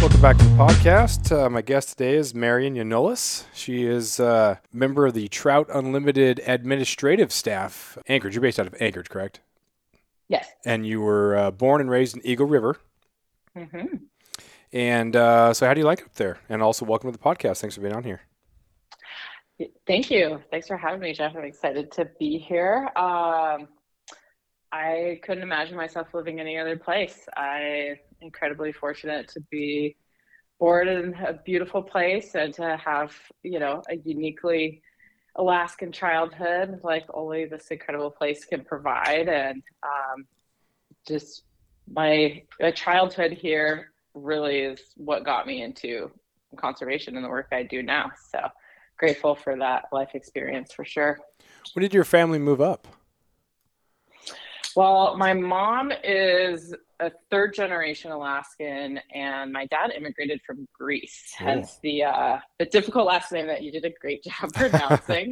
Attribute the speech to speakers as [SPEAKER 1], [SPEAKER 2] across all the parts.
[SPEAKER 1] Welcome back to the podcast. My guest today is Marion Yanolis. She is a member of the Trout Unlimited administrative staff. Anchorage, you're based out of Anchorage, correct?
[SPEAKER 2] Yes.
[SPEAKER 1] And you were born and raised in Eagle River.
[SPEAKER 2] Mm-hmm.
[SPEAKER 1] And so how do you like it up there? And also welcome to the podcast. Thanks for being on here.
[SPEAKER 2] Thank you. Thanks for having me, Jeff. I'm excited to be here. I couldn't imagine myself living any other place. I'm incredibly fortunate to be born in a beautiful place and to have, a uniquely Alaskan childhood like only this incredible place can provide. And just my childhood here really is what got me into conservation and the work I do now. So grateful for that life experience for sure.
[SPEAKER 1] When did your family move up?
[SPEAKER 2] Well, my mom is a third generation Alaskan, and my dad immigrated from Greece, hence the difficult last name that you did a great job pronouncing.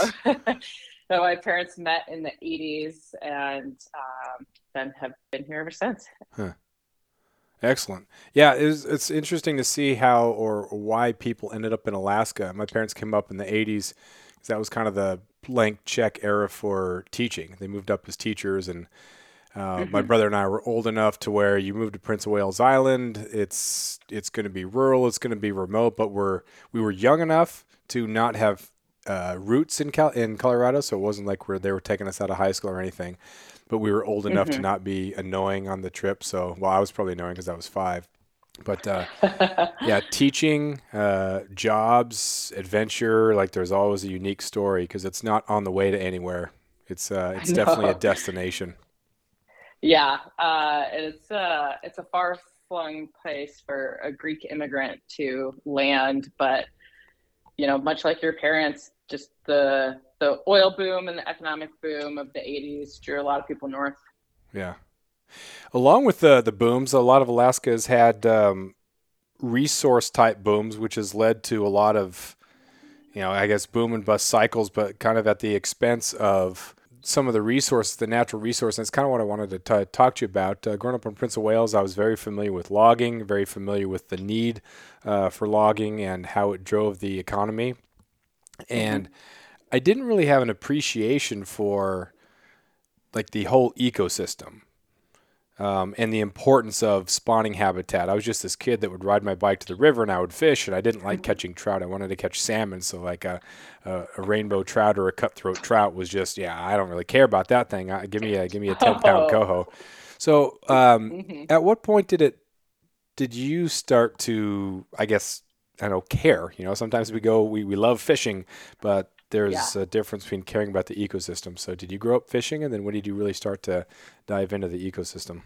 [SPEAKER 2] So my parents met in the 80s and then have been here ever since.
[SPEAKER 1] Huh. Excellent. Yeah, it's interesting to see how or why people ended up in Alaska. My parents came up in the 80s because that was kind of the blank check era for teaching. They moved up as teachers, and my brother and I were old enough to where you move to Prince of Wales Island, it's going to be rural, it's going to be remote, but we were young enough to not have roots in Colorado, so it wasn't like they were taking us out of high school or anything. But we were old enough to not be annoying on the trip. So, well, I was probably annoying because I was 5. But yeah, teaching, jobs, adventure, like there's always a unique story because it's not on the way to anywhere. It's definitely a destination.
[SPEAKER 2] Yeah, it's a far-flung place for a Greek immigrant to land, but much like your parents, just the oil boom and the economic boom of the 80s drew a lot of people north.
[SPEAKER 1] Yeah. Along with the booms, a lot of Alaska has had resource type booms, which has led to a lot of, I guess boom and bust cycles, but kind of at the expense of some of the resources, the natural resources. And it's kind of what I wanted to talk to you about. Growing up in Prince of Wales, I was very familiar with logging, very familiar with the need for logging and how it drove the economy. And I didn't really have an appreciation for like the whole ecosystem and the importance of spawning habitat. I was just this kid that would ride my bike to the river and I would fish, and I didn't like catching trout. I wanted to catch salmon. So like a rainbow trout or a cutthroat trout was just, I don't really care about that thing. Give me a 10-pound coho. So at what point did you start to, I guess, I don't know, care? Sometimes we love fishing, but there's a difference between caring about the ecosystem. So did you grow up fishing, and then when did you really start to dive into the ecosystem?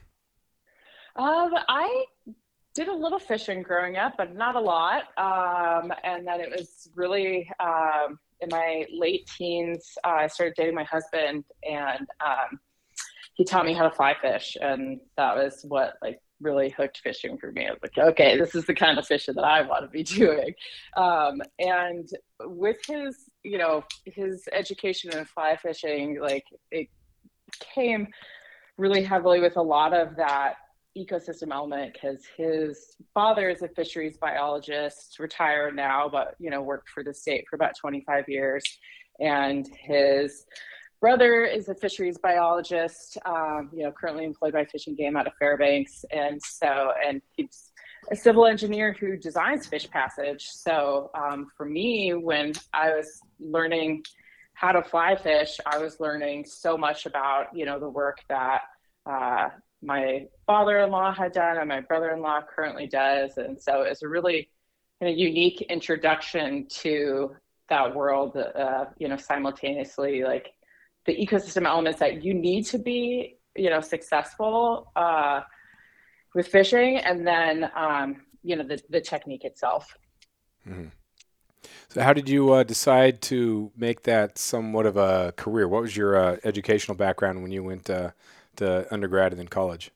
[SPEAKER 2] I did a little fishing growing up, but not a lot. And then it was really in my late teens, I started dating my husband, and he taught me how to fly fish. And that was what really hooked fishing for me. I was like, okay, this is the kind of fishing that I want to be doing. And with his education in fly fishing, it came really heavily with a lot of that ecosystem element, because his father is a fisheries biologist, retired now, but worked for the state for about 25 years. And his brother is a fisheries biologist, currently employed by Fish and Game out of Fairbanks. And he's a civil engineer who designs Fish Passage. So for me, when I was learning how to fly fish, I was learning so much about, the work that my father-in-law had done and my brother-in-law currently does. And so it's a really kind of unique introduction to that world, simultaneously, the ecosystem elements that you need to be, successful with fishing, and then, the technique itself.
[SPEAKER 1] Mm-hmm. So how did you decide to make that somewhat of a career? What was your educational background when you went to undergrad and then college?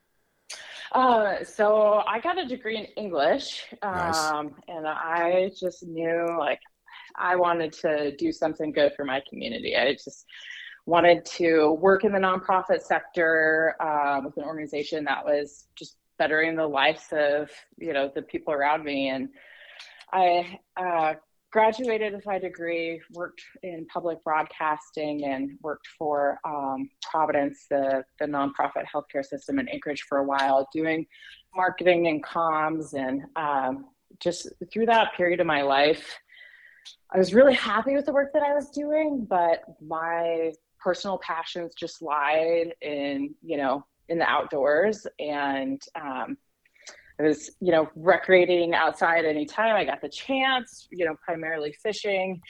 [SPEAKER 2] So I got a degree in English,
[SPEAKER 1] Nice.
[SPEAKER 2] and I just knew I wanted to do something good for my community. I just wanted to work in the nonprofit sector with an organization that was just bettering the lives of, the people around me. And I graduated with my degree, worked in public broadcasting, and worked for Providence, the nonprofit healthcare system in Anchorage for a while, doing marketing and comms. And just through that period of my life, I was really happy with the work that I was doing, but my personal passions just lied in the outdoors. And I was, recreating outside anytime I got the chance, primarily fishing.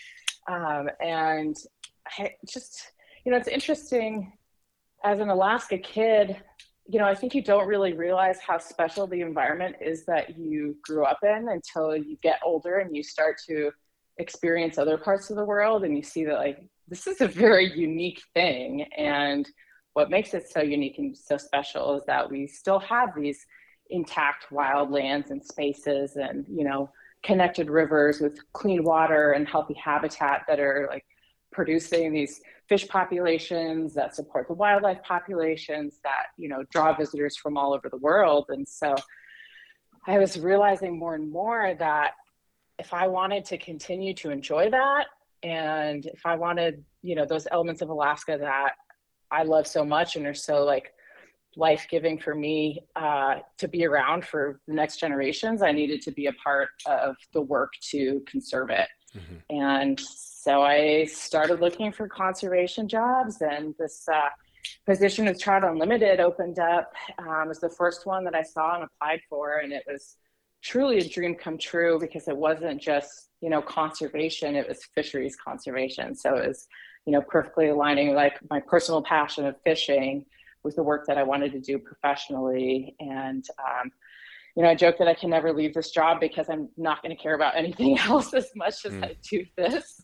[SPEAKER 2] And I just, it's interesting as an Alaska kid, I think you don't really realize how special the environment is that you grew up in until you get older and you start to experience other parts of the world, and you see that, like, this is a very unique thing. And what makes it so unique and so special is that we still have these intact wildlands and spaces, and connected rivers with clean water and healthy habitat that are like producing these fish populations that support the wildlife populations that draw visitors from all over the world. And so I was realizing more and more that if I wanted to continue to enjoy that, and if I wanted those elements of Alaska that I love so much and are so like life-giving for me to be around for the next generations, I needed to be a part of the work to conserve it. Mm-hmm. And so I started looking for conservation jobs, and this position with Trout Unlimited opened up. It was the first one that I saw and applied for, and it was truly a dream come true, because it wasn't just conservation, it was fisheries conservation. So it was perfectly aligning like my personal passion of fishing with the work that I wanted to do professionally. And, I joke that I can never leave this job because I'm not going to care about anything else as much as I do this.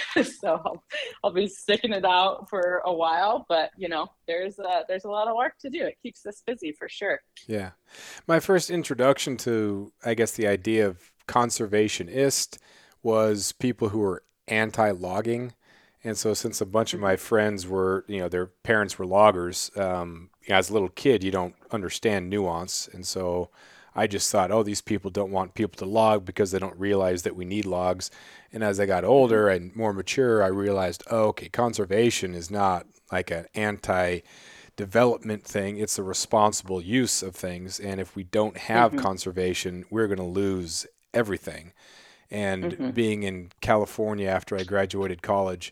[SPEAKER 2] So I'll be sticking it out for a while, but there's a lot of work to do. It keeps us busy for sure.
[SPEAKER 1] Yeah. My first introduction to, I guess, the idea of conservationist was people who were anti-logging. And so since a bunch of my friends were, their parents were loggers, as a little kid, you don't understand nuance. And so I just thought, oh, these people don't want people to log because they don't realize that we need logs. And as I got older and more mature, I realized, oh, okay, conservation is not like an anti-development thing. It's a responsible use of things. And if we don't have conservation, we're going to lose everything. And being in California after I graduated college,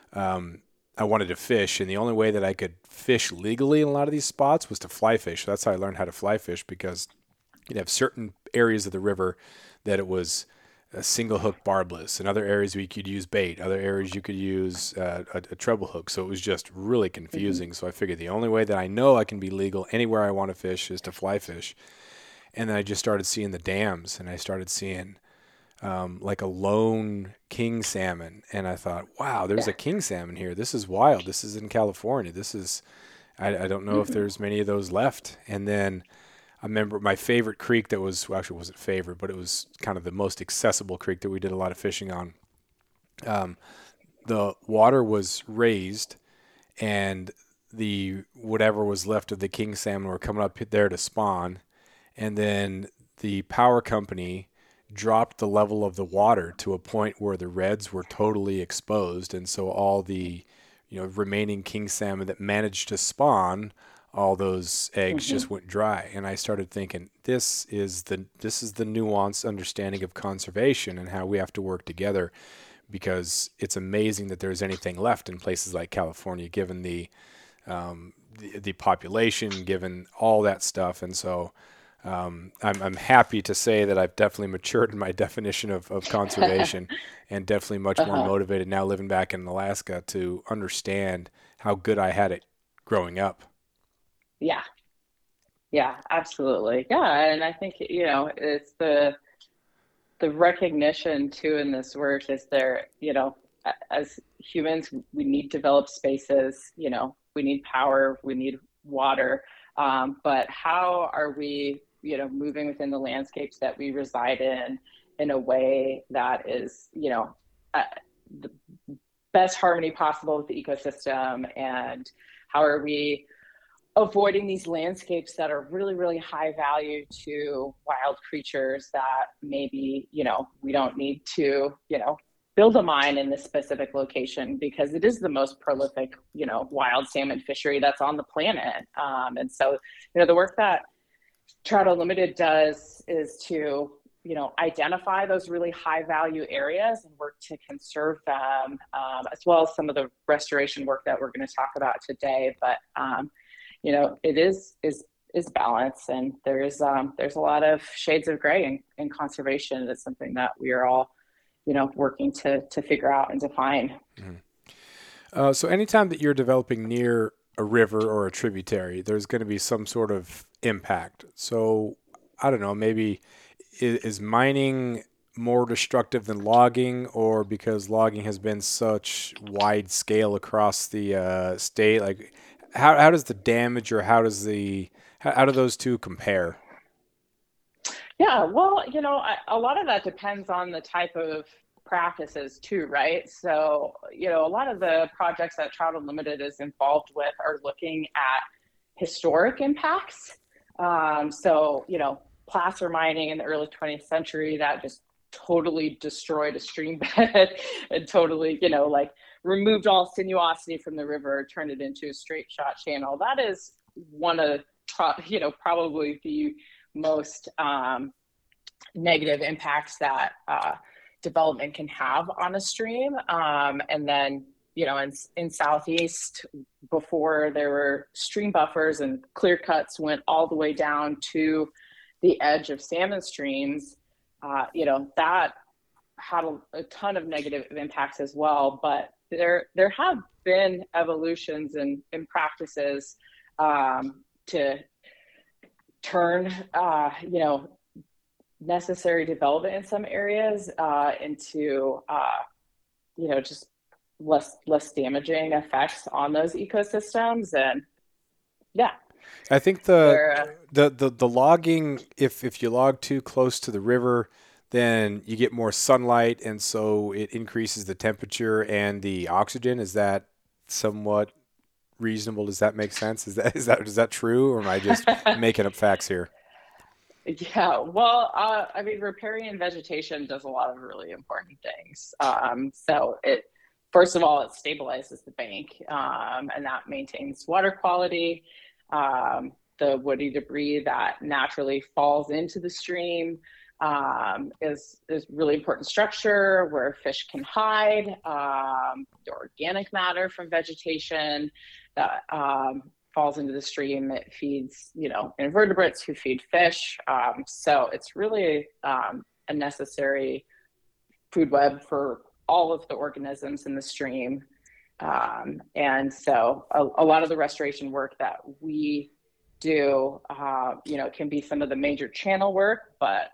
[SPEAKER 1] I wanted to fish, and the only way that I could fish legally in a lot of these spots was to fly fish. That's how I learned how to fly fish, because you'd have certain areas of the river that it was a single hook barbless, and other areas where you could use bait, other areas you could use a treble hook. So it was just really confusing. So I figured the only way that I know I can be legal anywhere I want to fish is to fly fish. And then I just started seeing the dams, and I started seeing like a lone king salmon. And I thought, wow, there's a king salmon here. This is wild. This is in California. This is, I don't know if there's many of those left. And then I remember my favorite creek that was, well, actually wasn't favorite, but it was kind of the most accessible creek that we did a lot of fishing on. The water was raised, and the whatever was left of the king salmon were coming up there to spawn. And then the power company dropped the level of the water to a point where the reds were totally exposed. And so all the, remaining king salmon that managed to spawn, all those eggs just went dry. And I started thinking, this is the nuanced understanding of conservation and how we have to work together, because it's amazing that there's anything left in places like California, given the population, given all that stuff. And so I'm happy to say that I've definitely matured in my definition of conservation, and definitely much more motivated now living back in Alaska to understand how good I had it growing up.
[SPEAKER 2] Yeah, absolutely. Yeah. And I think, it's the recognition too in this work is there, as humans, we need developed spaces, we need power, we need water. But how are we, moving within the landscapes that we reside in a way that is, the best harmony possible with the ecosystem? And how are we avoiding these landscapes that are really, really high value to wild creatures that maybe, we don't need to, build a mine in this specific location because it is the most prolific, wild salmon fishery that's on the planet. And so, the work that Trout Unlimited does is to, identify those really high value areas and work to conserve them, as well as some of the restoration work that we're going to talk about today. But, it is balance, and there's a lot of shades of gray in conservation. It's something that we are all, working to figure out and define.
[SPEAKER 1] So anytime that you're developing near a river or a tributary, there's going to be some sort of impact. So I don't know, maybe is mining more destructive than logging, or because logging has been such wide scale across the state? Like, how does the damage, or how do those two compare?
[SPEAKER 2] Yeah, well, a lot of that depends on the type of practices too, right? So, a lot of the projects that Trout Unlimited is involved with are looking at historic impacts. So, placer mining in the early 20th century that just totally destroyed a stream bed and totally, like removed all sinuosity from the river, turned it into a straight shot channel. That is one of, probably the most negative impacts that development can have on a stream. And then, in Southeast, before there were stream buffers and clear cuts went all the way down to the edge of salmon streams, that had a ton of negative impacts as well. But there have been evolutions in practices to turn, necessary development in some areas into, just less damaging effects on those ecosystems. And yeah,
[SPEAKER 1] I think the logging, if you log too close to the river, then you get more sunlight, and so it increases the temperature and the oxygen. Is that somewhat reasonable? Does that make sense? Is that true, or am I just making up facts here?
[SPEAKER 2] Yeah, well, riparian vegetation does a lot of really important things. So first of all, it stabilizes the bank, and that maintains water quality. The woody debris that naturally falls into the stream is really important structure where fish can hide. The organic matter from vegetation that falls into the stream, it feeds, invertebrates who feed fish. So it's really a necessary food web for all of the organisms in the stream. And so a lot of the restoration work that we do, can be some of the major channel work, but,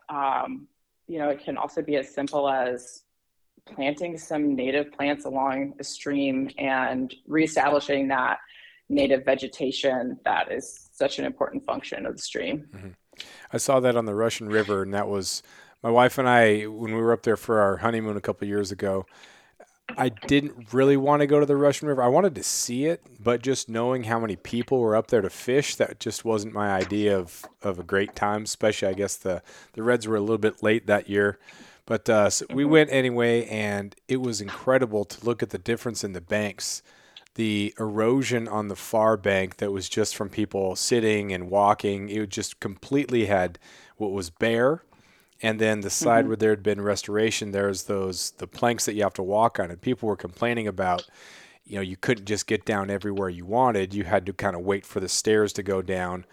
[SPEAKER 2] it can also be as simple as planting some native plants along a stream and reestablishing that native vegetation that is such an important function of the stream.
[SPEAKER 1] Mm-hmm. I saw that on the Russian River, and that was my wife and I, when we were up there for our honeymoon a couple of years ago. I didn't really want to go to the Russian River. I wanted to see it, but just knowing how many people were up there to fish, that just wasn't my idea of a great time, especially I guess the Reds were a little bit late that year. But so we went anyway, and it was incredible to look at the difference in the banks. The erosion on the far bank that was just from people sitting and walking, it just completely had what was bare. And then the side where there had been restoration, there's the planks that you have to walk on. And people were complaining about, you couldn't just get down everywhere you wanted. You had to kind of wait for the stairs to go down.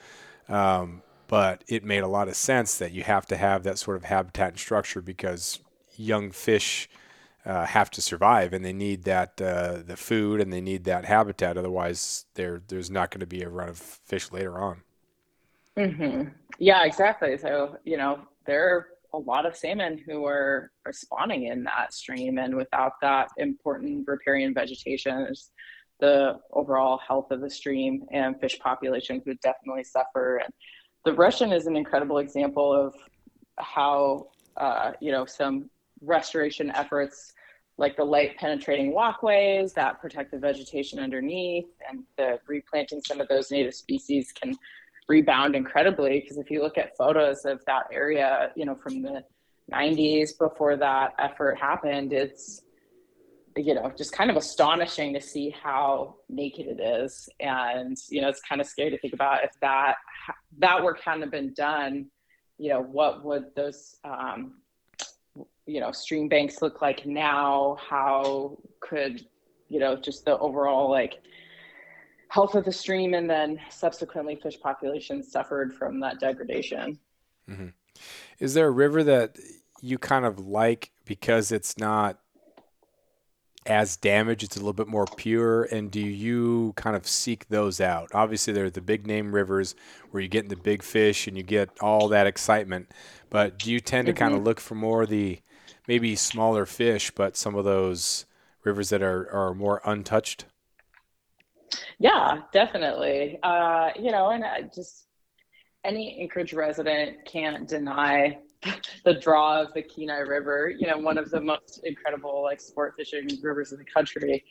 [SPEAKER 1] But it made a lot of sense that you have to have that sort of habitat and structure because young fish have to survive, and they need that the food, and they need that habitat. Otherwise, there's not going to be a run of fish later on.
[SPEAKER 2] Mm-hmm. Yeah, exactly. So, there are a lot of salmon who are spawning in that stream, and without that important riparian vegetation, the overall health of the stream and fish populations would definitely suffer. And the Russian is an incredible example of how, some restoration efforts like the light penetrating walkways that protect the vegetation underneath, and the replanting some of those native species can rebound incredibly. Because if you look at photos of that area, from the 90s before that effort happened, it's, just kind of astonishing to see how naked it is. And, it's kind of scary to think about if that work hadn't been done, what would those, stream banks look like now? How could, just the overall like health of the stream and then subsequently fish populations suffered from that degradation.
[SPEAKER 1] Mm-hmm. Is there a river that you kind of like because it's not as damaged, it's a little bit more pure, and do you kind of seek those out? Obviously, there are the big name rivers where you get the big fish and you get all that excitement, but do you tend to kind of look for more the maybe smaller fish, but some of those rivers that are more untouched?
[SPEAKER 2] Yeah, definitely. And I just any Anchorage resident can't deny the draw of the Kenai River, one of the most incredible like sport fishing rivers in the country,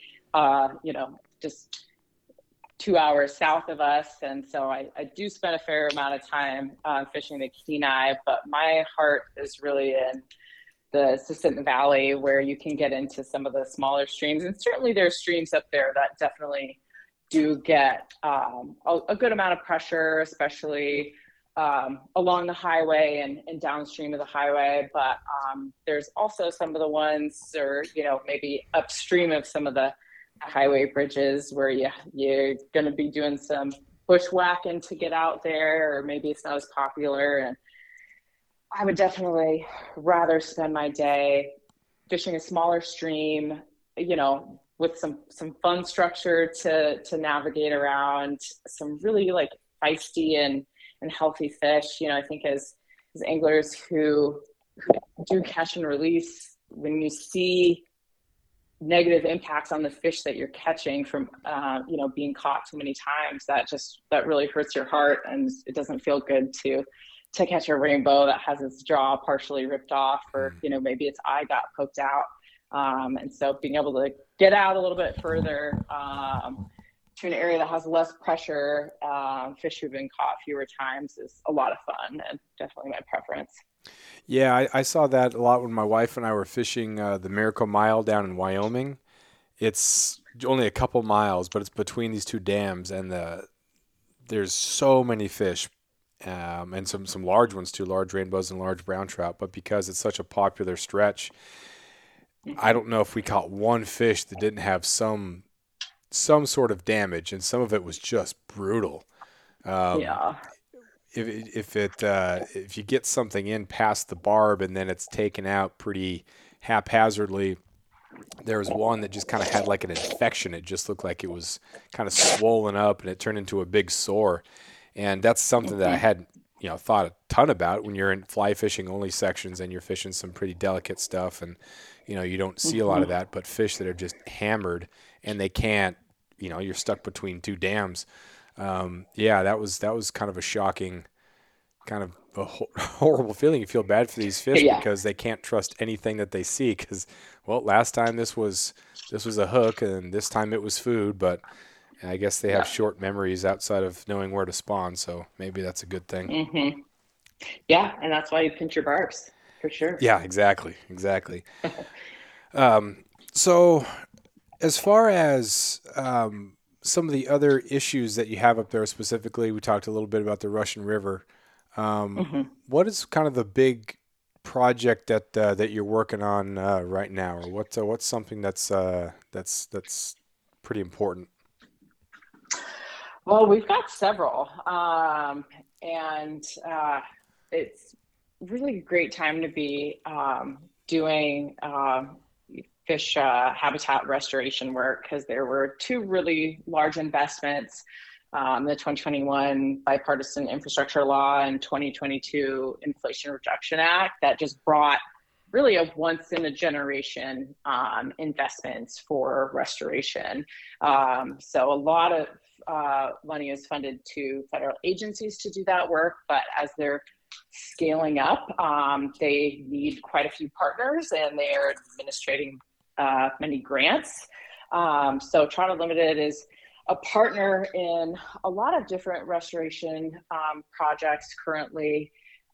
[SPEAKER 2] just 2 hours south of us. And so I do spend a fair amount of time fishing the Kenai, but my heart is really in the Susitna Valley, where you can get into some of the smaller streams. And certainly there's streams up there that definitely do get a good amount of pressure, especially along the highway and downstream of the highway. But there's also some of the ones, or, maybe upstream of some of the highway bridges where you're going to be doing some bushwhacking to get out there, or maybe it's not as popular. And I would definitely rather spend my day fishing a smaller stream, with some fun structure to navigate around, some really like feisty and healthy fish. I think as anglers who do catch and release, when you see negative impacts on the fish that you're catching from being caught too many times, that really hurts your heart, and it doesn't feel good to catch a rainbow that has its jaw partially ripped off, or maybe its eye got poked out. And so being able to get out a little bit further to an area that has less pressure, fish who've been caught fewer times, is a lot of fun, and definitely my preference.
[SPEAKER 1] Yeah, I saw that a lot when my wife and I were fishing the Miracle Mile down in Wyoming. It's only a couple miles, but it's between these two dams, and there's so many fish, and some large ones too, large rainbows and large brown trout. But because it's such a popular stretch, I don't know if we caught one fish that didn't have some sort of damage, and some of it was just brutal.
[SPEAKER 2] Yeah.
[SPEAKER 1] If you get something in past the barb and then it's taken out pretty haphazardly, there was one that just kind of had like an infection. It just looked like it was kind of swollen up, and it turned into a big sore. And that's something that I hadn't, thought a ton about when you're in fly fishing only sections and you're fishing some pretty delicate stuff, and you don't see a lot of that. But fish that are just hammered and they can't, you're stuck between two dams. That was kind of a shocking, kind of a horrible feeling. You feel bad for these fish because they can't trust anything that they see. Because, last time this was a hook, and this time it was food. But I guess they have short memories outside of knowing where to spawn. So maybe that's a good thing.
[SPEAKER 2] Mm-hmm. Yeah, and that's why you pinch your barbs, for sure.
[SPEAKER 1] Yeah, exactly. So as far as some of the other issues that you have up there specifically, we talked a little bit about the Russian River. What is kind of the big project that you're working on right now, or what's something that's pretty important?
[SPEAKER 2] Well, we've got several, and it's really a great time to be doing fish habitat restoration work, because there were two really large investments, the 2021 Bipartisan Infrastructure Law and 2022 Inflation Reduction Act, that just brought really a once in a generation investments for restoration. So a lot of money is funded to federal agencies to do that work, but as they're scaling up, they need quite a few partners, and they are many grants. So Trout Unlimited is a partner in a lot of different restoration projects currently.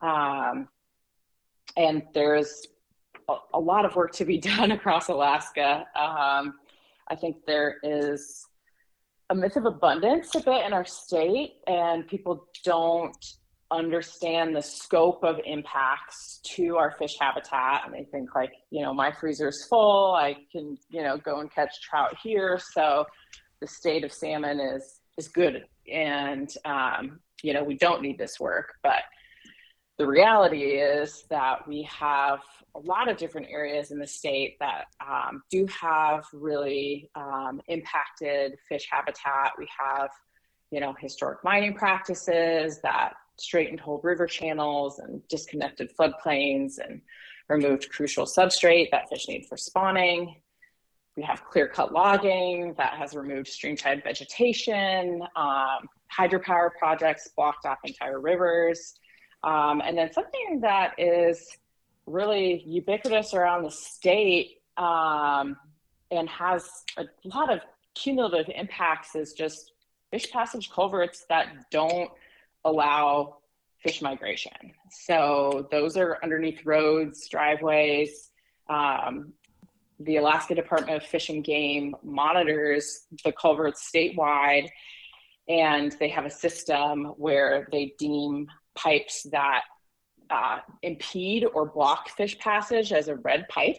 [SPEAKER 2] And there's a lot of work to be done across Alaska. I think there is a myth of abundance a bit in our state, and people don't understand the scope of impacts to our fish habitat. And they think like, my freezer's full, I can, go and catch trout here. So the state of salmon is good. And, we don't need this work, but the reality is that we have a lot of different areas in the state that do have really impacted fish habitat. We have, historic mining practices that straightened whole river channels and disconnected floodplains and removed crucial substrate that fish need for spawning. We have clear-cut logging that has removed streamside vegetation. Hydropower projects blocked off entire rivers. And then something that is really ubiquitous around the state and has a lot of cumulative impacts is just fish passage culverts that don't allow fish migration. So those are underneath roads, driveways. The Alaska Department of Fish and Game monitors the culverts statewide, and they have a system where they deem pipes that impede or block fish passage as a red pipe.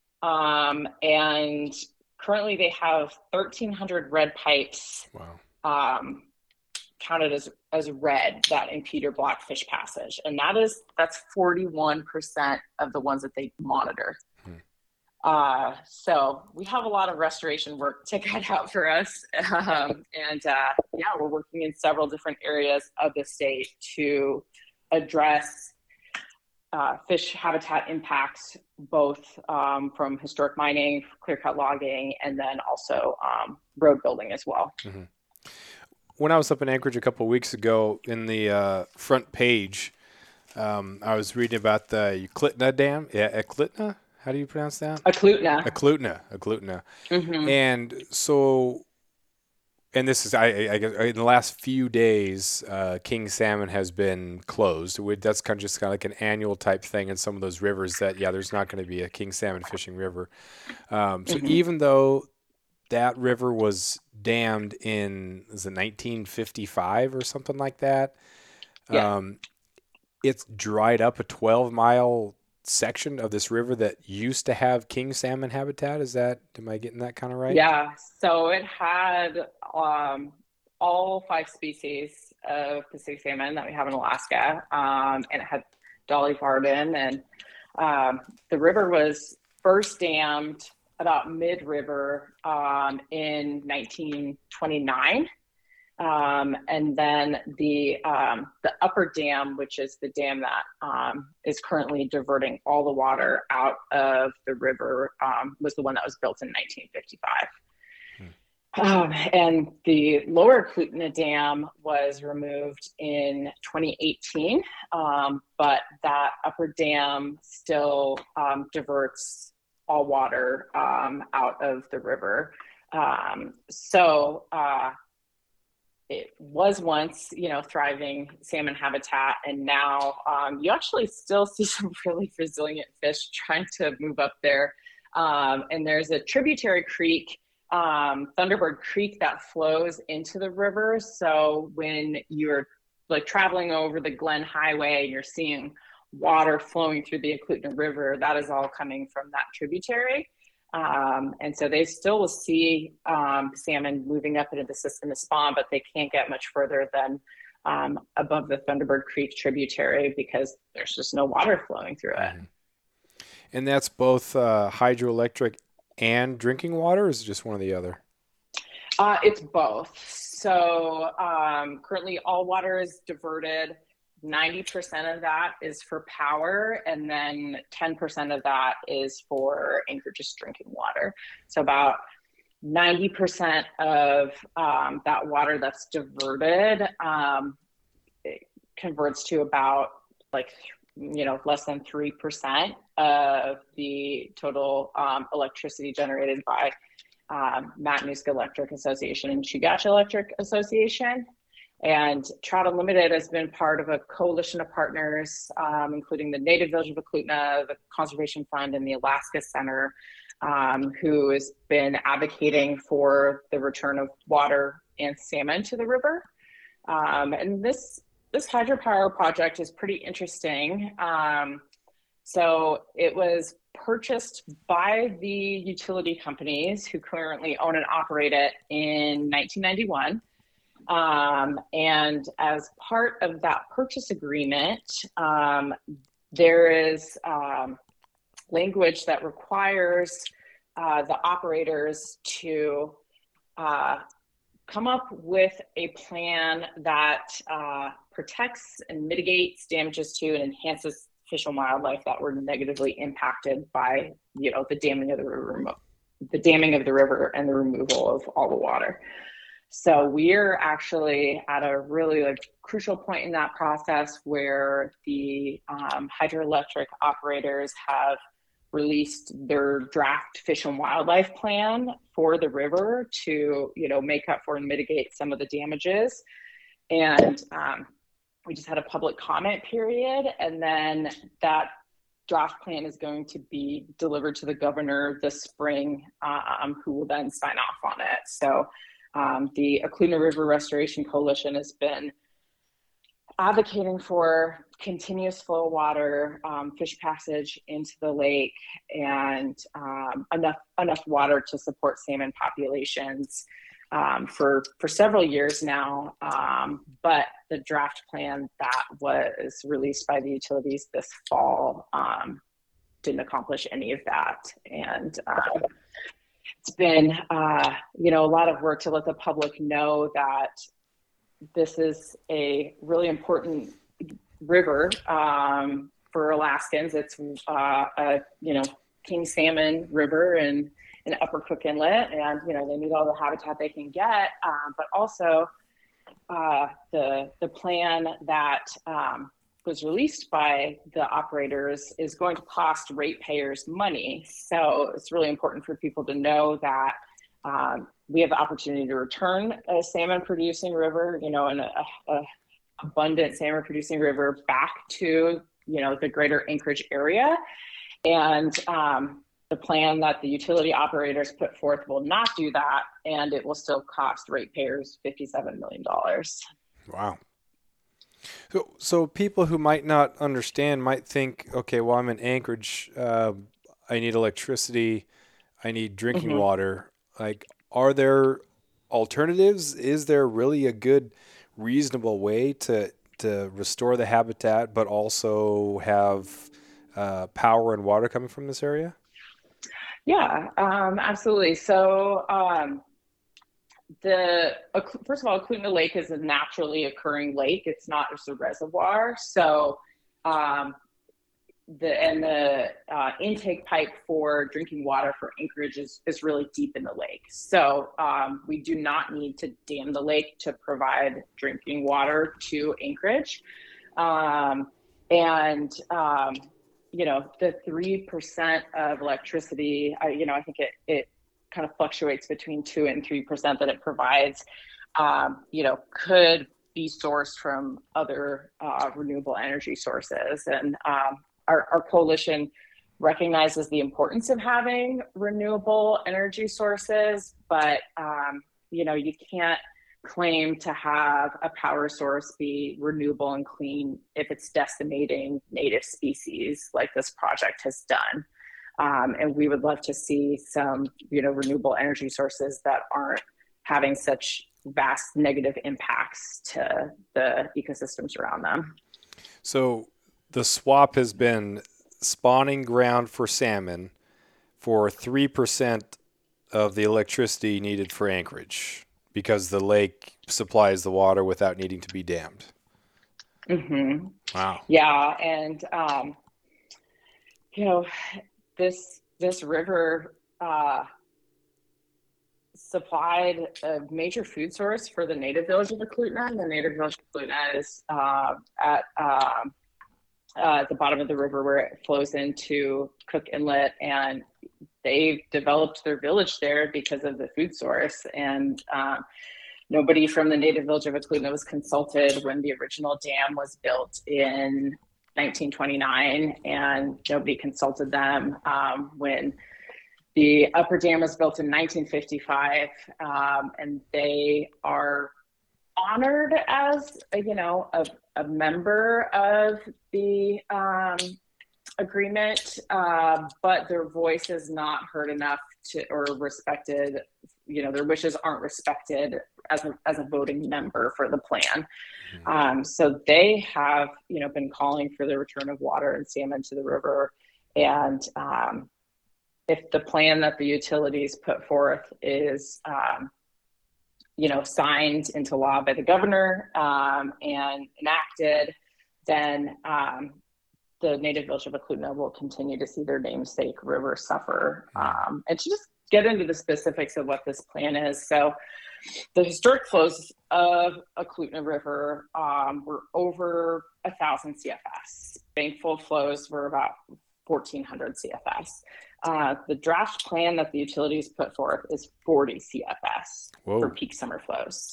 [SPEAKER 2] And currently they have 1,300 red pipes.
[SPEAKER 1] Wow.
[SPEAKER 2] Counted as red that impede or block fish passage. And that's 41% of the ones that they monitor. So we have a lot of restoration work to cut out for us. We're working in several different areas of the state to address fish habitat impacts, both from historic mining, clear-cut logging, and then also road building as well.
[SPEAKER 1] Mm-hmm. When I was up in Anchorage a couple of weeks ago, in the front page, I was reading about the Eklutna Dam. Yeah, Eklutna? How do you pronounce that?
[SPEAKER 2] Eklutna.
[SPEAKER 1] Mm-hmm. And so, and this is, I guess, in the last few days, king salmon has been closed. That's kind of like an annual type thing in some of those rivers that, there's not going to be a king salmon fishing river. Even though that river was dammed in, was it 1955 or something like that?
[SPEAKER 2] Yeah.
[SPEAKER 1] It's dried up a 12-mile section of this river that used to have king salmon habitat. Am I getting that kind of right?
[SPEAKER 2] Yeah. So it had all 5 species of Pacific salmon that we have in Alaska, and it had Dolly Varden. And the river was first dammed about mid-river in 1929. And then the upper dam, which is the dam that is currently diverting all the water out of the river, was the one that was built in 1955. And the lower Eklutna Dam was removed in 2018, but that upper dam still diverts all water out of the river. It was once, thriving salmon habitat, and now you actually still see some really resilient fish trying to move up there. And there's a tributary creek, Thunderbird Creek, that flows into the river. So when you're like traveling over the Glen Highway and you're seeing water flowing through the Eklutna River, that is all coming from that tributary. And so they still will see salmon moving up into the system to spawn, but they can't get much further than above the Thunderbird Creek tributary because there's just no water flowing through it.
[SPEAKER 1] And that's both hydroelectric and drinking water, or is it just one or the other?
[SPEAKER 2] It's both. So currently all water is diverted. 90% of that is for power, and then 10% of that is for Anchorage's drinking water. So about 90% of that water that's diverted it converts to about like less than 3% of the total electricity generated by Matanuska Electric Association and Chugach Electric Association. And Trout Unlimited has been part of a coalition of partners, including the Native Village of Eklutna, the Conservation Fund, and the Alaska Center, who has been advocating for the return of water and salmon to the river. And this hydropower project is pretty interesting. So it was purchased by the utility companies who currently own and operate it in 1991. And as part of that purchase agreement, there is language that requires the operators to come up with a plan that protects and mitigates damages to and enhances fish and wildlife that were negatively impacted by, the damming of the river and the removal of all the water. So we're actually at a really crucial point in that process where the hydroelectric operators have released their draft fish and wildlife plan for the river to, make up for and mitigate some of the damages. And we just had a public comment period, and then that draft plan is going to be delivered to the governor this spring, who will then sign off on it. So the Eklutna River Restoration Coalition has been advocating for continuous flow of water, fish passage into the lake, and enough water to support salmon populations for several years now. But the draft plan that was released by the utilities this fall didn't accomplish any of that. And it's been, a lot of work to let the public know that this is a really important river for Alaskans. It's king salmon river in Upper Cook Inlet, and they need all the habitat they can get. But also, the plan that was released by the operators is going to cost ratepayers money. So it's really important for people to know that we have the opportunity to return a salmon producing river, and a abundant salmon producing river back to, the greater Anchorage area. And the plan that the utility operators put forth will not do that, and it will still cost ratepayers $57 million.
[SPEAKER 1] Wow. So people who might not understand might think, okay, well, I'm in Anchorage. I need electricity. I need drinking water. Like, are there alternatives? Is there really a good, reasonable way to restore the habitat, but also have power and water coming from this area?
[SPEAKER 2] Yeah, absolutely. So first of all, Eklutna Lake is a naturally occurring lake. It's not just a reservoir. So the intake pipe for drinking water for Anchorage is really deep in the lake. So we do not need to dam the lake to provide drinking water to Anchorage. The 3% of electricity, I think it kind of fluctuates between 2 and 3% that it provides, could be sourced from other renewable energy sources. And our coalition recognizes the importance of having renewable energy sources, but, you can't claim to have a power source be renewable and clean if it's decimating native species like this project has done. And we would love to see some, renewable energy sources that aren't having such vast negative impacts to the ecosystems around them.
[SPEAKER 1] So the swap has been spawning ground for salmon for 3% of the electricity needed for Anchorage, because the lake supplies the water without needing to be dammed.
[SPEAKER 2] Mm-hmm.
[SPEAKER 1] Wow.
[SPEAKER 2] Yeah, and this river supplied a major food source for the Native Village of Eklutna. The Native Village of Eklutna is at at the bottom of the river where it flows into Cook Inlet, and they've developed their village there because of the food source. And nobody from the native village of Eklutna was consulted when the original dam was built in 1929, and nobody consulted them when the upper dam was built in 1955, and they are honored as a member of the agreement, but their voice is not heard enough or respected. Their wishes aren't respected as a voting member for the plan. So they have been calling for the return of water and salmon to the river, and if the plan that the utilities put forth is signed into law by the governor and enacted, then the native village of Eklutna will continue to see their namesake river suffer. And to just get into the specifics of what this plan is. So the historic flows of Eklutna River were over 1,000 CFS. Bankfull flows were about 1,400 CFS. The draft plan that the utilities put forth is 40 CFS for peak summer flows.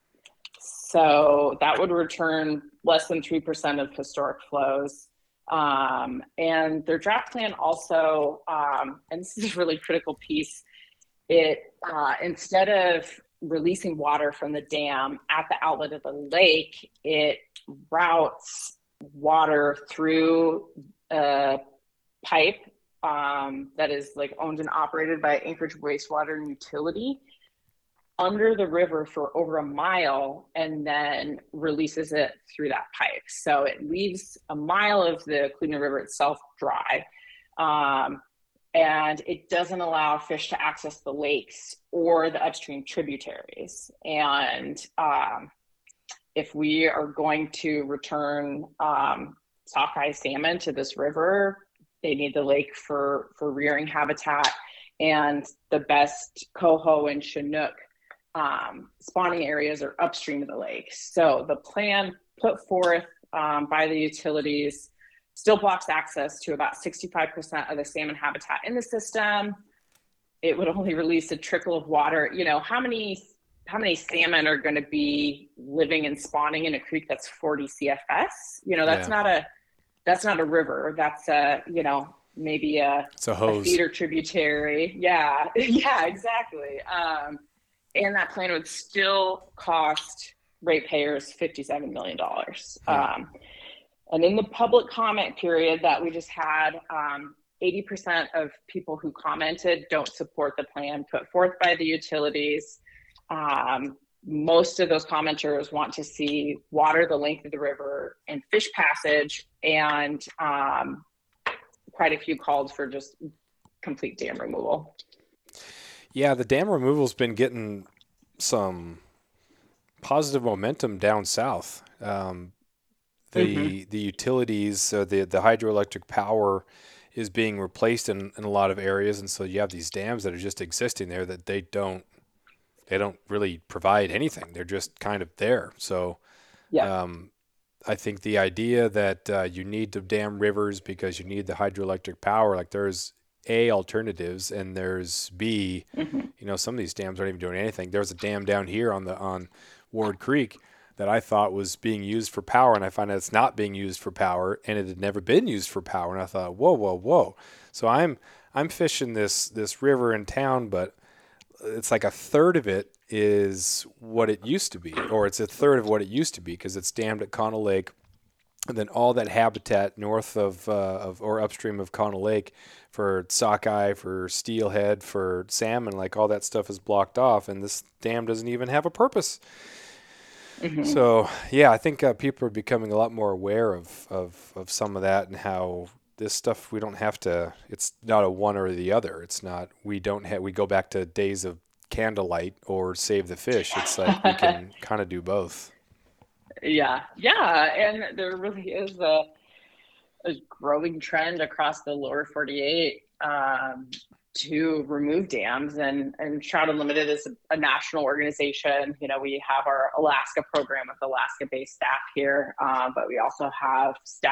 [SPEAKER 2] So that would return less than 3% of historic flows. And their draft plan also, and this is a really critical piece, it instead of releasing water from the dam at the outlet of the lake, it routes water through a pipe that is owned and operated by Anchorage Wastewater and Utility under the river for over a mile, and then releases it through that pipe. So it leaves a mile of the Eklutna River itself dry, and it doesn't allow fish to access the lakes or the upstream tributaries. And if we are going to return sockeye salmon to this river, they need the lake for rearing habitat, and the best coho and chinook spawning areas are upstream of the lake. So the plan put forth by the utilities still blocks access to about 65% of the salmon habitat in the system. It would only release a trickle of water. How many salmon are going to be living and spawning in a creek that's 40 CFS? That's not a river. That's maybe
[SPEAKER 1] it's a hose.
[SPEAKER 2] A feeder tributary. Yeah, yeah, exactly. And that plan would still cost ratepayers $57 million. And in the public comment period that we just had, 80% of people who commented don't support the plan put forth by the utilities. Most of those commenters want to see water the length of the river and fish passage, and quite a few called for just complete dam removal.
[SPEAKER 1] Yeah, the dam removal's been getting some positive momentum down south. The utilities, the hydroelectric power is being replaced in a lot of areas, and so you have these dams that are just existing there that they don't really provide anything. They're just kind of there. So I think the idea that you need to dam rivers because you need the hydroelectric power, there's A, alternatives, and there's B, some of these dams aren't even doing anything. There's a dam down here on Ward Creek that I thought was being used for power, and I find out it's not being used for power, and it had never been used for power. And I thought, whoa. So I'm fishing this river in town, but it's like a third of it is what it used to be, or it's a third of what it used to be because it's dammed at Connell Lake. And then all that habitat north of or upstream of Connell Lake for sockeye, for steelhead, for salmon, all that stuff is blocked off, and this dam doesn't even have a purpose. So, yeah, I think people are becoming a lot more aware of some of that and how this stuff, we don't have to, it's not a one or the other. It's not, we go back to days of candlelight or save the fish. It's we can kind of do both.
[SPEAKER 2] Yeah. And there really is a growing trend across the lower 48 to remove dams, and Trout Unlimited is a national organization. We have our Alaska program with Alaska-based staff here, but we also have staff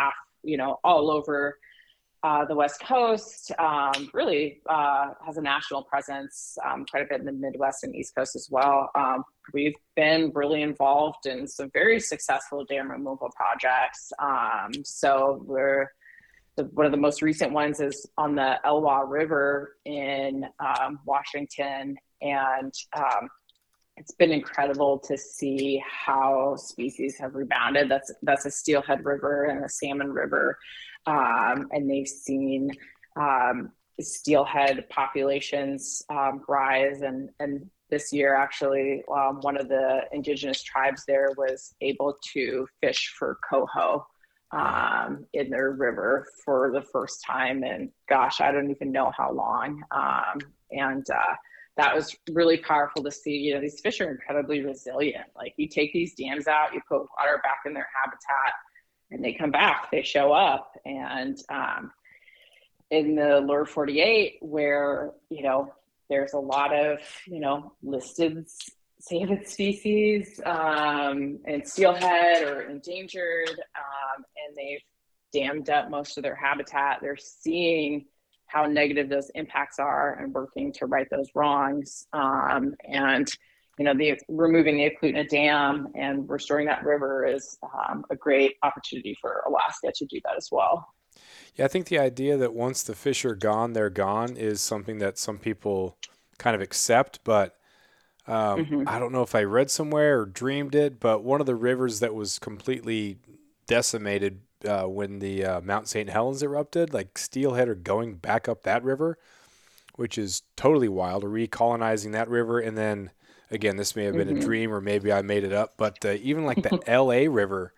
[SPEAKER 2] all over the West Coast, really has a national presence, quite a bit in the Midwest and East Coast as well. We've been really involved in some very successful dam removal projects. So one of the most recent ones is on the Elwha River in Washington, and it's been incredible to see how species have rebounded. That's a steelhead river and a salmon river, and they've seen steelhead populations rise. And this year, actually, one of the indigenous tribes there was able to fish for coho in their river for the first time. And gosh, I don't even know how long. And that was really powerful to see. These fish are incredibly resilient. Like, you take these dams out, you put water back in their habitat, and they come back, they show up. And in the lower 48, where, there's a lot of, listed salmon species and steelhead or endangered, and they've dammed up most of their habitat, they're seeing how negative those impacts are and working to right those wrongs. And removing the Eklutna Dam and restoring that river is a great opportunity for Alaska to do that as well.
[SPEAKER 1] Yeah, I think the idea that once the fish are gone, they're gone is something that some people kind of accept, but I don't know if I read somewhere or dreamed it, but one of the rivers that was completely decimated when the Mount St. Helens erupted, like steelhead are going back up that river, which is totally wild, recolonizing that river. And then again, this may have been a dream or maybe I made it up, but even like the LA River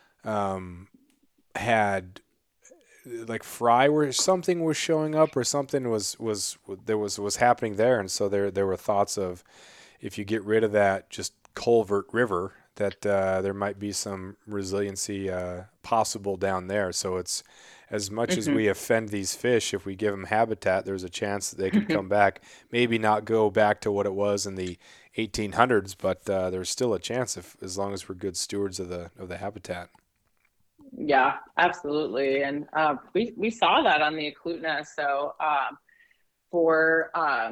[SPEAKER 1] had like fry where something was showing up or something was happening there. And so there were thoughts of, if you get rid of that just culvert river, that there might be some resiliency possible down there. So it's, as much as we offend these fish, if we give them habitat, there's a chance that they could come back, maybe not go back to what it was in the 1800s, but there's still a chance as long as we're good stewards of the habitat.
[SPEAKER 2] Yeah, absolutely. And we saw that on the Eklutna. So for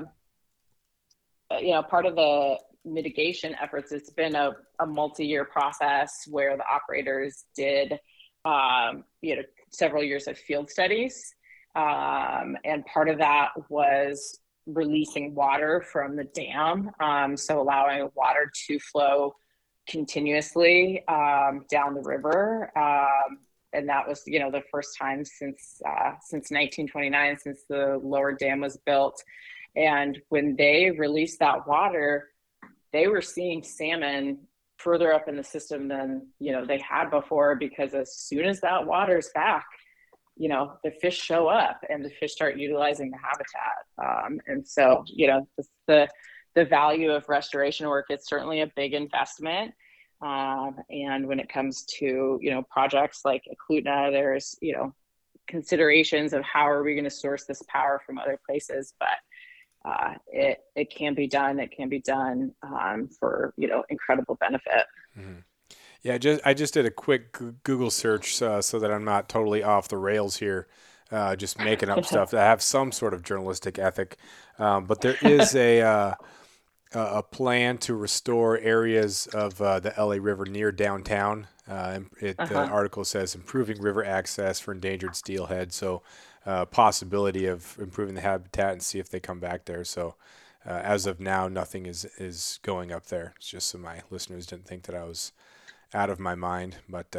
[SPEAKER 2] part of the mitigation efforts, it's been a multi-year process where the operators did several years of field studies, and part of that was releasing water from the dam, so allowing water to flow continuously down the river, and that was the first time since 1929, since the lower dam was built. And when they released that water, they were seeing salmon further up in the system than they had before, because as soon as that water's back, the fish show up and the fish start utilizing the habitat. And so the value of restoration work is certainly a big investment. And when it comes to projects like Eklutna, there's considerations of how are we going to source this power from other places, but it can be done. It can be done for incredible benefit.
[SPEAKER 1] Mm-hmm. Yeah, I just did a quick Google search so that I'm not totally off the rails here, just making up stuff. I have some sort of journalistic ethic, but there is a plan to restore areas of the LA River near downtown. The article says improving river access for endangered steelhead. So possibility of improving the habitat and see if they come back there. So as of now, nothing is going up there. It's just so my listeners didn't think that I was out of my mind, but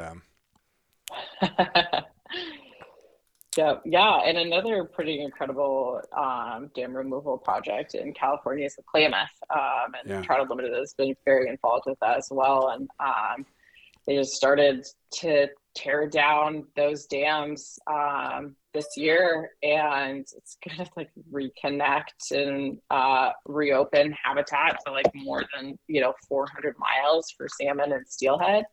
[SPEAKER 2] yeah. And another pretty incredible dam removal project in California is the Klamath, and Trout Unlimited has been very involved with that as well. And they just started to tear down those dams this year, and it's gonna reconnect and reopen habitat for more than 400 miles for salmon and steelhead.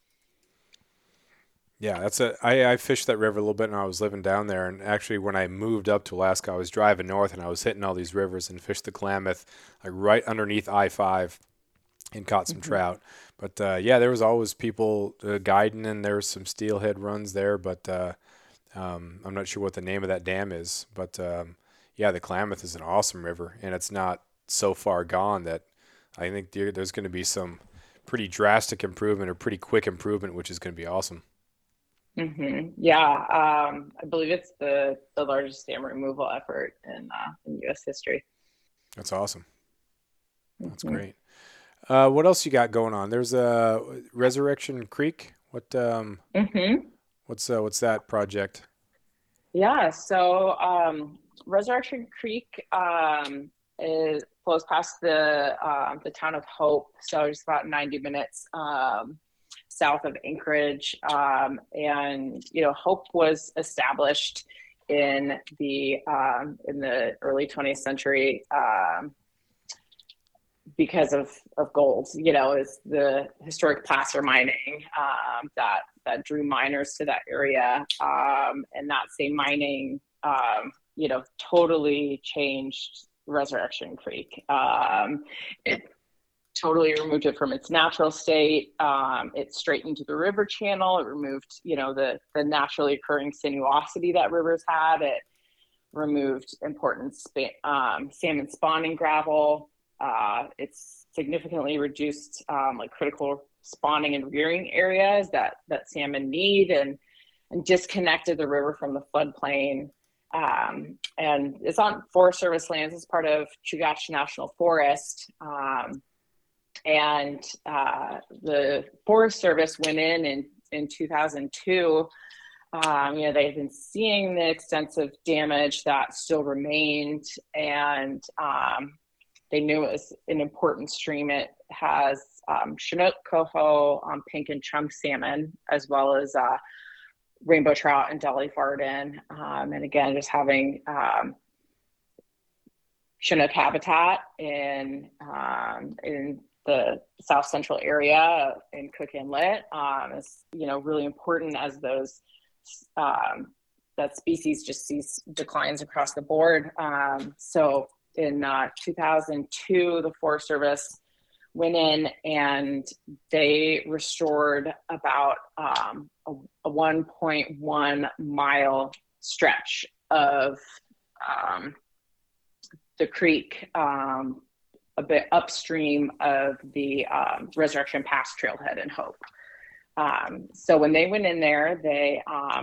[SPEAKER 1] Yeah, I fished that river a little bit when I was living down there, and actually when I moved up to Alaska, I was driving north and I was hitting all these rivers and fished the Klamath right underneath I-5 and caught some trout. But there was always people guiding, and there was some steelhead runs there, but I'm not sure what the name of that dam is, but yeah, the Klamath is an awesome river, and it's not so far gone that I think there's going to be some pretty drastic improvement or pretty quick improvement, which is going to be awesome.
[SPEAKER 2] Yeah, I believe it's the largest dam removal effort in U.S. history.
[SPEAKER 1] That's awesome. That's
[SPEAKER 2] hmm
[SPEAKER 1] great. What else you got going on? There's Resurrection Creek.
[SPEAKER 2] hmm
[SPEAKER 1] What's that project?
[SPEAKER 2] Yeah, so Resurrection Creek flows past the town of Hope, so just about 90 minutes south of Anchorage. And Hope was established in the early 20th century because of gold. Is the historic placer mining that drew miners to that area, and that same mining, totally changed Resurrection Creek. It totally removed it from its natural state. It straightened the river channel. It removed, the naturally occurring sinuosity that rivers had. It removed important salmon spawning gravel. It's significantly reduced like critical spawning and rearing areas that salmon need, and disconnected the river from the floodplain. And it's on Forest Service lands. It's part of Chugach National Forest. And the Forest Service went in 2002. They had been seeing the extensive damage that still remained, and they knew it was an important stream. It has Chinook, coho, pink and chum salmon, as well as rainbow trout and Dolly Varden. And again, just having Chinook habitat in the south central area in Cook Inlet is really important, as those that species just sees declines across the board. So in 2002, the Forest Service went in and they restored about a 1.1 mile stretch of the creek, a bit upstream of the Resurrection Pass trailhead in Hope. So when they went in there, they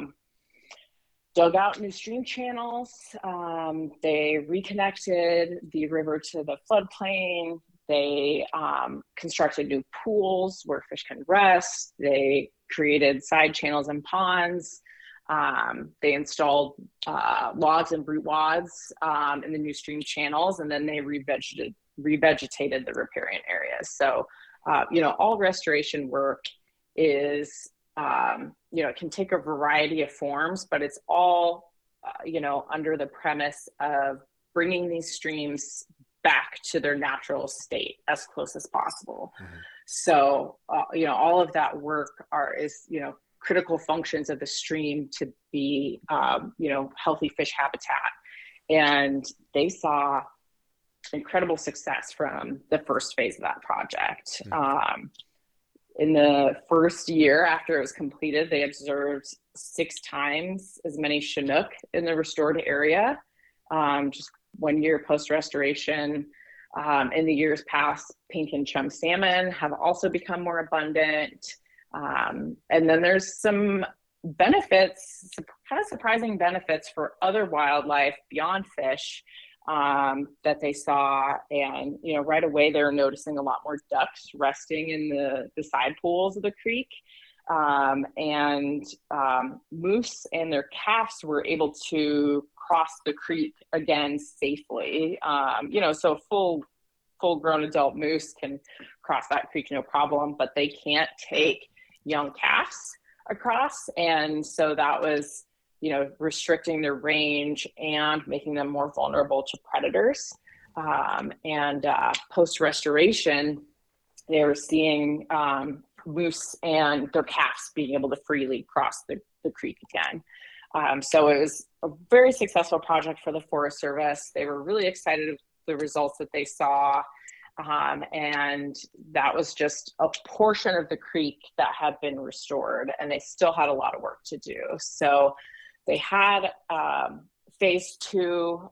[SPEAKER 2] dug out new stream channels. They reconnected the river to the floodplain. They constructed new pools where fish can rest. They created side channels and ponds. They installed logs and root wads in the new stream channels, and then they revegetated the riparian areas. So, all restoration work is, it can take a variety of forms, but it's all, under the premise of bringing these streams back to their natural state as close as possible. Mm-hmm. So, all of that work is critical functions of the stream to be, healthy fish habitat. And they saw incredible success from the first phase of that project. Mm-hmm. In the first year after it was completed, they observed 6 times as many Chinook in the restored area, just 1 year post-restoration. In the years past, pink and chum salmon have also become more abundant. And then there's some benefits, some kind of surprising benefits for other wildlife beyond fish that they saw. And, right away they were noticing a lot more ducks resting in the side pools of the creek. And moose and their calves were able to cross the creek again safely. So full grown adult moose can cross that creek no problem, but they can't take young calves across. And so that was, restricting their range and making them more vulnerable to predators. And post-restoration, they were seeing moose and their calves being able to freely cross the creek again. So it was a very successful project for the Forest Service. They were really excited with the results that they saw. And that was just a portion of the creek that had been restored, and they still had a lot of work to do. So they had phase two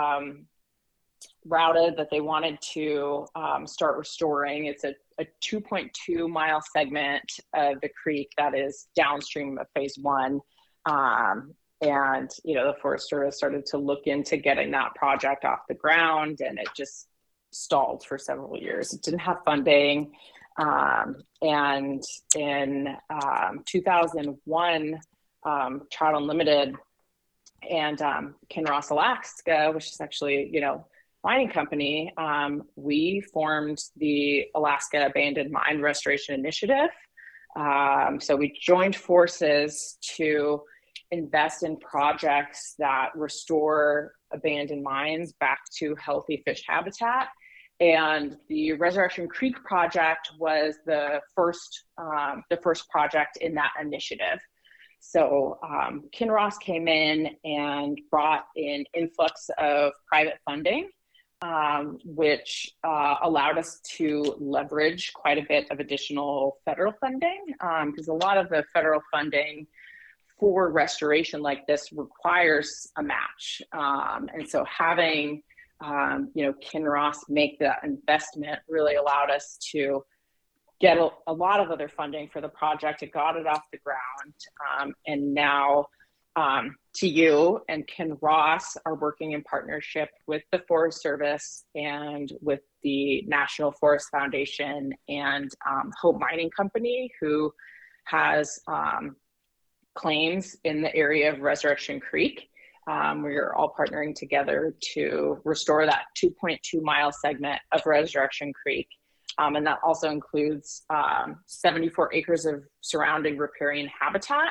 [SPEAKER 2] routed that they wanted to start restoring. It's a 2.2 mile segment of the creek that is downstream of phase one. And, the Forest Service started to look into getting that project off the ground, and it just stalled for several years. It didn't have funding. And in 2001, Trout Unlimited and Kinross Alaska, which is actually, mining company, we formed the Alaska Abandoned Mine Restoration Initiative. So we joined forces to invest in projects that restore abandoned mines back to healthy fish habitat. And the Resurrection Creek project was the first project in that initiative. So Kinross came in and brought in influx of private funding, which allowed us to leverage quite a bit of additional federal funding, because a lot of the federal funding for restoration like this requires a match. And so having, Kinross make that investment really allowed us to get a lot of other funding for the project. It got it off the ground. And now TU and Kinross are working in partnership with the Forest Service and with the National Forest Foundation and Hope Mining Company, who has claims in the area of Resurrection Creek. We're all partnering together to restore that 2.2 mile segment of Resurrection Creek. And that also includes 74 acres of surrounding riparian habitat.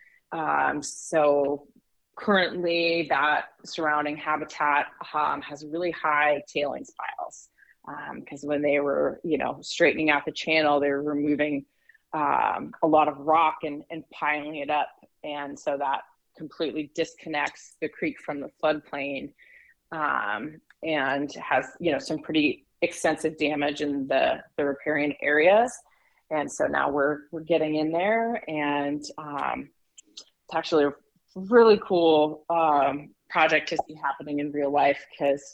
[SPEAKER 2] So currently that surrounding habitat has really high tailings piles, because when they were, straightening out the channel, they were removing a lot of rock and piling it up. And so that completely disconnects the creek from the floodplain, and has, some pretty extensive damage in the riparian areas. And so now we're getting in there, and it's actually a really cool project to see happening in real life, because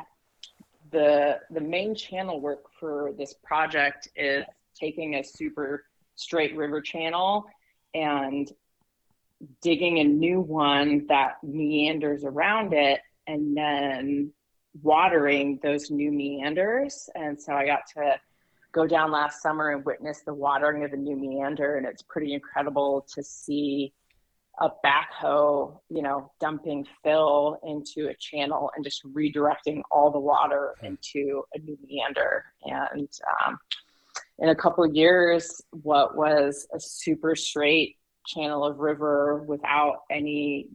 [SPEAKER 2] the main channel work for this project is taking a super straight river channel and digging a new one that meanders around it, and then watering those new meanders. And so I got to go down last summer and witness the watering of the new meander, and it's pretty incredible to see a backhoe, dumping fill into a channel and just redirecting all the water into a new meander. And in a couple of years, what was a super straight channel of river without any,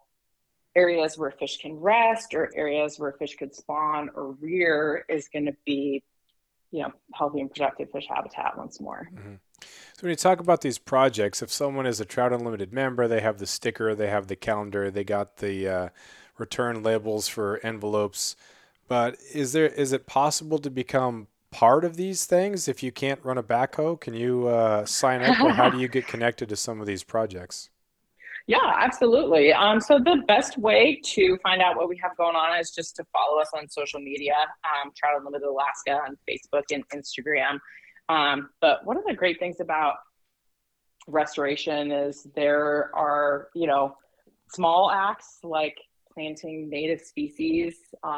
[SPEAKER 2] areas where fish can rest or areas where fish could spawn or rear is going to be, healthy and productive fish habitat once more.
[SPEAKER 1] Mm-hmm. So when you talk about these projects, if someone is a Trout Unlimited member, they have the sticker, they have the calendar, they got the return labels for envelopes. But is it possible to become part of these things if you can't run a backhoe? Can you sign up, or how do you get connected to some of these projects?
[SPEAKER 2] Yeah, absolutely. So the best way to find out what we have going on is just to follow us on social media, Trout Unlimited Alaska on Facebook and Instagram. But one of the great things about restoration is there are, small acts like planting native species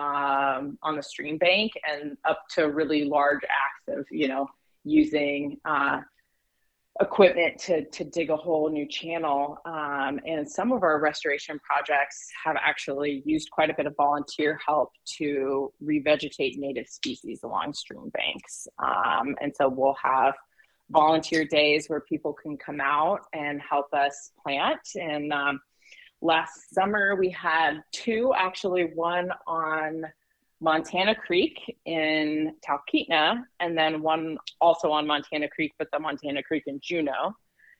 [SPEAKER 2] on the stream bank, and up to really large acts of, using equipment to dig a whole new channel. And some of our restoration projects have actually used quite a bit of volunteer help to revegetate native species along stream banks. And so we'll have volunteer days where people can come out and help us plant. And last summer we had two, actually, one on Montana Creek in Talkeetna, and then one also on Montana Creek, but the Montana Creek in Juneau,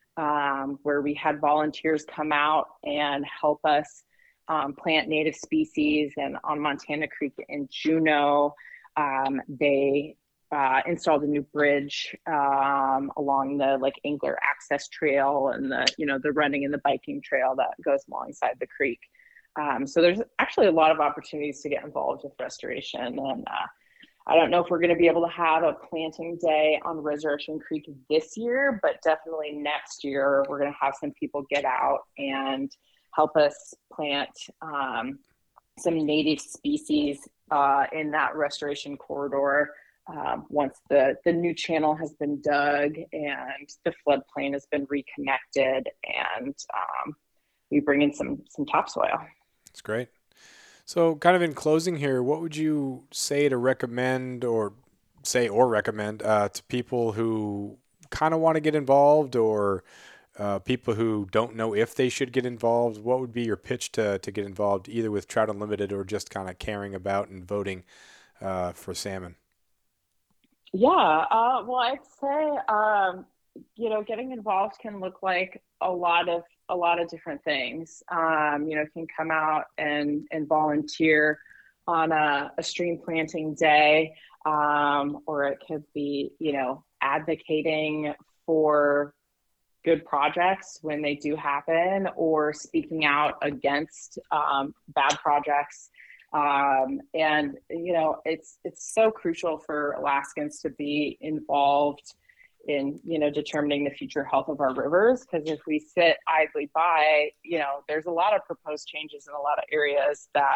[SPEAKER 2] where we had volunteers come out and help us plant native species. And on Montana Creek in Juneau, they installed a new bridge along the like angler access trail and the running and the biking trail that goes alongside the creek. So there's actually a lot of opportunities to get involved with restoration. And I don't know if we're going to be able to have a planting day on Resurrection Creek this year, but definitely next year we're going to have some people get out and help us plant some native species in that restoration corridor. Once the new channel has been dug and the floodplain has been reconnected, and we bring in some topsoil.
[SPEAKER 1] That's great. So kind of in closing here, what would you say to recommend to people who kind of want to get involved, or people who don't know if they should get involved? What would be your pitch to get involved, either with Trout Unlimited or just kind of caring about and voting for salmon?
[SPEAKER 2] Yeah, well, I'd say getting involved can look like a lot of different things. You can come out and volunteer on a stream planting day, or it could be advocating for good projects when they do happen, or speaking out against bad projects. And it's so crucial for Alaskans to be involved in determining the future health of our rivers, because if we sit idly by, there's a lot of proposed changes in a lot of areas that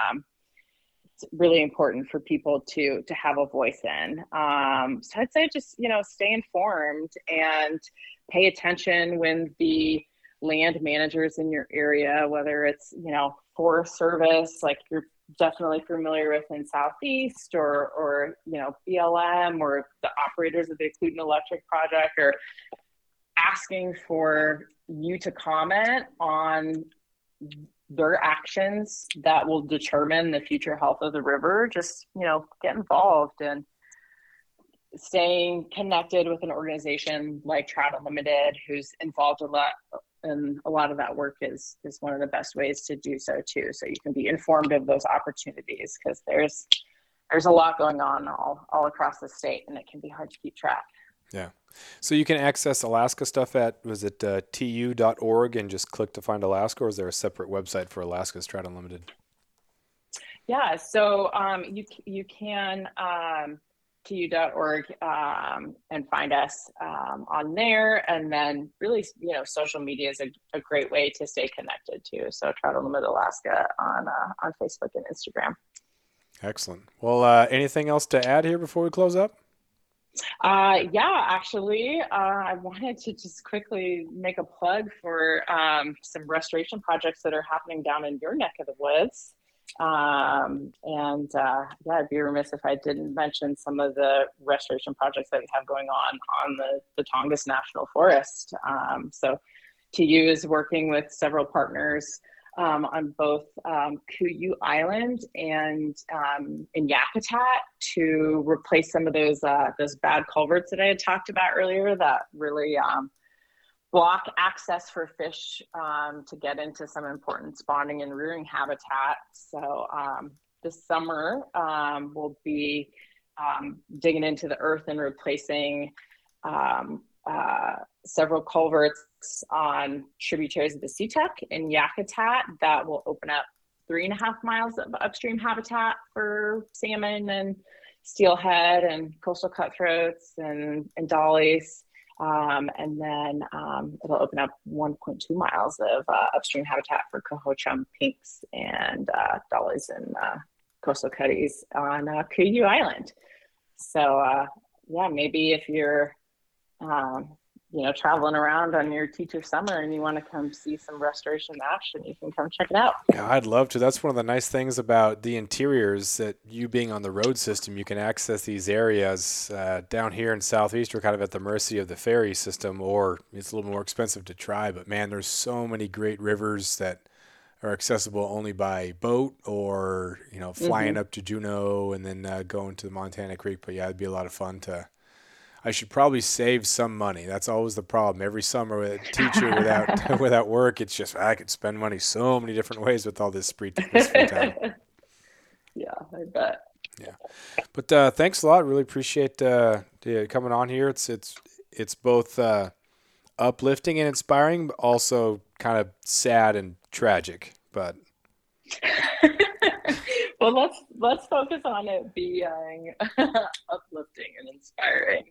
[SPEAKER 2] it's really important for people to have a voice in. So I'd say just stay informed and pay attention when the land managers in your area, whether it's Forest Service, like you're definitely familiar with in Southeast, or BLM, or the operators of the Cluton Electric Project, are asking for you to comment on their actions that will determine the future health of the river. Just get involved, and staying connected with an organization like Trout Unlimited, who's involved a lot in a lot of that work, is one of the best ways to do so too. So you can be informed of those opportunities, because there's a lot going on all across the state, and it can be hard to keep track.
[SPEAKER 1] Yeah. So you can access Alaska stuff at, was it tu.org, and just click to find Alaska, or is there a separate website for Alaska's Trout Unlimited?
[SPEAKER 2] Yeah. So you can tu.org and find us on there, and then really social media is a great way to stay connected too. So Trout Unlimited Alaska on Facebook and Instagram.
[SPEAKER 1] Excellent. Well, anything else to add here before we close up?
[SPEAKER 2] Yeah, actually, I wanted to just quickly make a plug for some restoration projects that are happening down in your neck of the woods. I'd be remiss if I didn't mention some of the restoration projects that we have going on the Tongass National Forest. So TU is working with several partners on both Kuyu Island and in Yakutat to replace some of those bad culverts that I had talked about earlier that really block access for fish to get into some important spawning and rearing habitat. So this summer we'll be digging into the earth and replacing several culverts on tributaries of the Seatuck in Yakutat that will open up 3.5 miles of upstream habitat for salmon and steelhead and coastal cutthroats and dollies. And then it'll open up 1.2 miles of upstream habitat for coho-chum pinks and dollies and coastal cutties on Kuyu Island. So maybe if you're traveling around on your teacher summer and you want to come see some restoration action, you can come check it out.
[SPEAKER 1] Yeah, I'd love to. That's one of the nice things about the interiors, that you being on the road system, you can access these areas. Down here in Southeast, we're kind of at the mercy of the ferry system, or it's a little more expensive to try. But man, there's so many great rivers that are accessible only by boat, or flying up to Juneau and then going to the Montana Creek. But yeah, it'd be a lot of fun I should probably save some money. That's always the problem. Every summer with a teacher without work, it's just, I could spend money so many different ways with all this free time.
[SPEAKER 2] Yeah, I bet.
[SPEAKER 1] Yeah. But thanks a lot. Really appreciate yeah, coming on here. It's both uplifting and inspiring, but also kind of sad and tragic. But
[SPEAKER 2] Well, let's focus on it being uplifting and inspiring.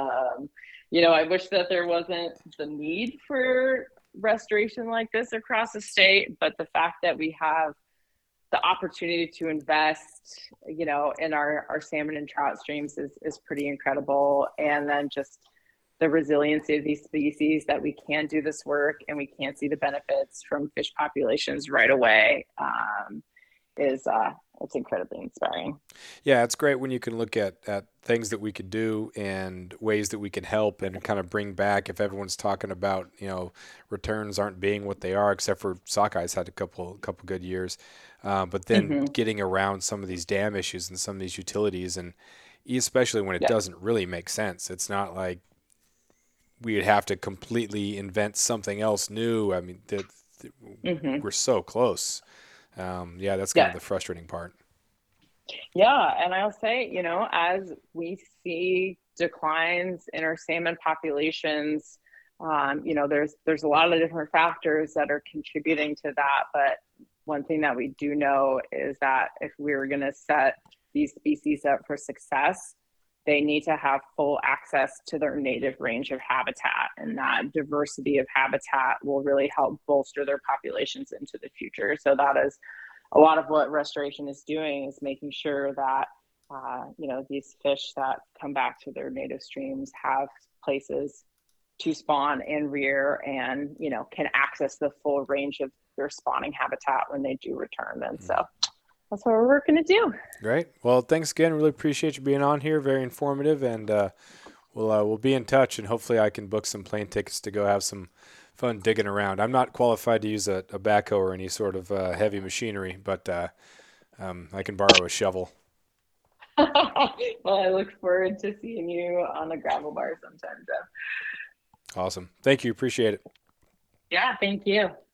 [SPEAKER 2] I wish that there wasn't the need for restoration like this across the state, but the fact that we have the opportunity to invest, in our salmon and trout streams is pretty incredible. And then just the resiliency of these species that we can do this work and we can see the benefits from fish populations right away is it's incredibly inspiring.
[SPEAKER 1] yeah, it's great when you can look at things that we could do and ways that we can help and kind of bring back if everyone's talking about, returns aren't being what they are, except for Sockeyes had a couple good years. But then
[SPEAKER 2] Mm-hmm.
[SPEAKER 1] getting around some of these dam issues and some of these utilities, and especially when it
[SPEAKER 2] Yeah.
[SPEAKER 1] doesn't really make sense. It's not like we would have to completely invent something else new. I mean,
[SPEAKER 2] Mm-hmm.
[SPEAKER 1] we're so close. Yeah, that's kind of
[SPEAKER 2] Yeah.
[SPEAKER 1] the frustrating part.
[SPEAKER 2] Yeah, and I'll say, as we see declines in our salmon populations, there's a lot of different factors that are contributing to that. But one thing that we do know is that if we're going to set these species up for success, they need to have full access to their native range of habitat, and that diversity of habitat will really help bolster their populations into the future. So that is a lot of what restoration is doing, is making sure that these fish that come back to their native streams have places to spawn and rear, and can access the full range of their spawning habitat when they do return. And so that's what we're working to do.
[SPEAKER 1] Great. Well, thanks again. Really appreciate you being on here. Very informative, and we'll be in touch. And hopefully, I can book some plane tickets to go have some fun digging around. I'm not qualified to use a backhoe or any sort of heavy machinery, but I can borrow a shovel.
[SPEAKER 2] Well, I look forward to seeing you on a gravel bar sometime, Jeff.
[SPEAKER 1] Awesome. Thank you. Appreciate it.
[SPEAKER 2] Yeah, thank you.